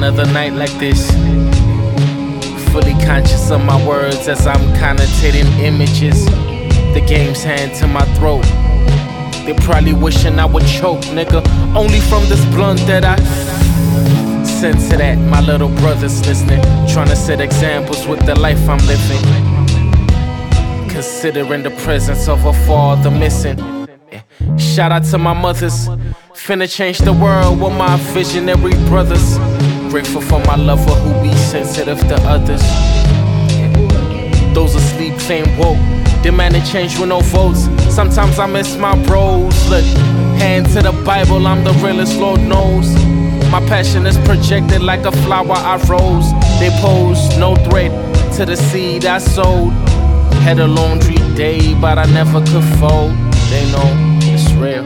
another night like this. Fully conscious of my words as I'm connotating images. The game's hand to my throat. They're probably wishing I would choke, nigga. Only from this blunt that I sense to that. My little brother's listening, trying to set examples with the life I'm living. Considering the presence of a father missing. Shout out to my mothers, finna change the world with my visionary brothers. Grateful for my lover who be sensitive to others. Those asleep claim woke, demanding change with no votes. Sometimes I miss my bros. Look, hand to the Bible, I'm the realest, Lord knows. My passion is projected like a flower I rose. They pose, no threat to the seed I sowed. Had a laundry day, but I never could fold. They know it's real.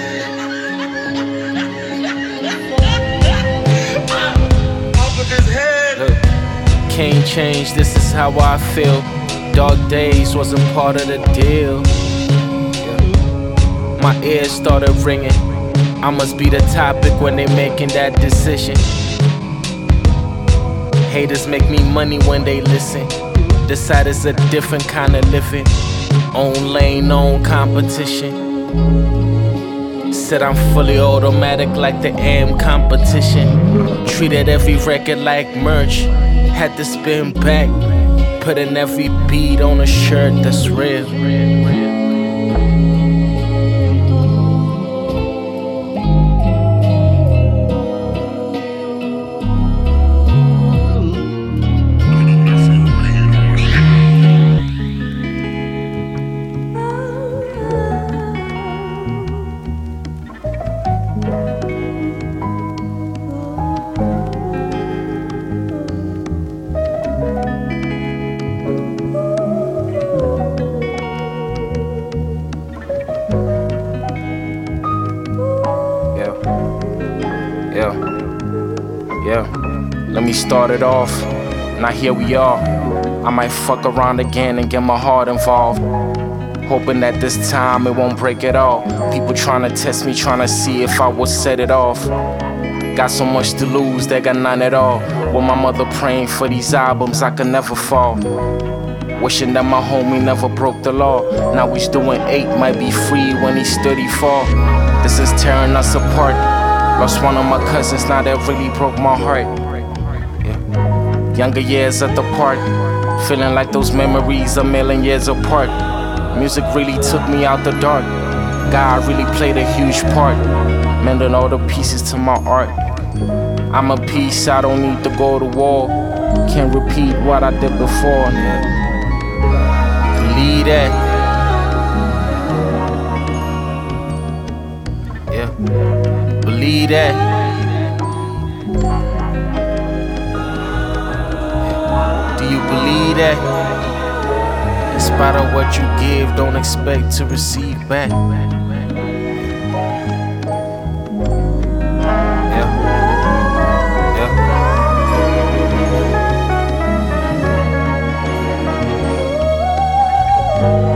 Look, can't change, this is how I feel. Dark days wasn't part of the deal. Yeah. My ears started ringing. I must be the topic when they making that decision. Haters make me money when they listen. Decide it's a different kind of living. Own lane, own competition. Said I'm fully automatic like the AM competition. Treated every record like merch. Had to spin back. Putting every beat on a shirt that's real. Yeah, let me start it off. Now here we are. I might fuck around again and get my heart involved. Hoping that this time it won't break at all. People trying to test me, trying to see if I will set it off. Got so much to lose, they got none at all. With my mother praying for these albums, I could never fall. Wishing that my homie never broke the law. Now he's doing 8, might be free when he's 34. This is tearing us apart. Lost one of my cousins, now that really broke my heart. Yeah. Younger years at the park, feeling like those memories a million years apart. Music really took me out the dark. God really played a huge part, mending all the pieces to my art. I'm a piece, I don't need to go to war. Can't repeat what I did before. Yeah. Believe that. Yeah. Believe that. Yeah. Do you believe that? In spite of what you give, don't expect to receive back. Yeah. Yeah.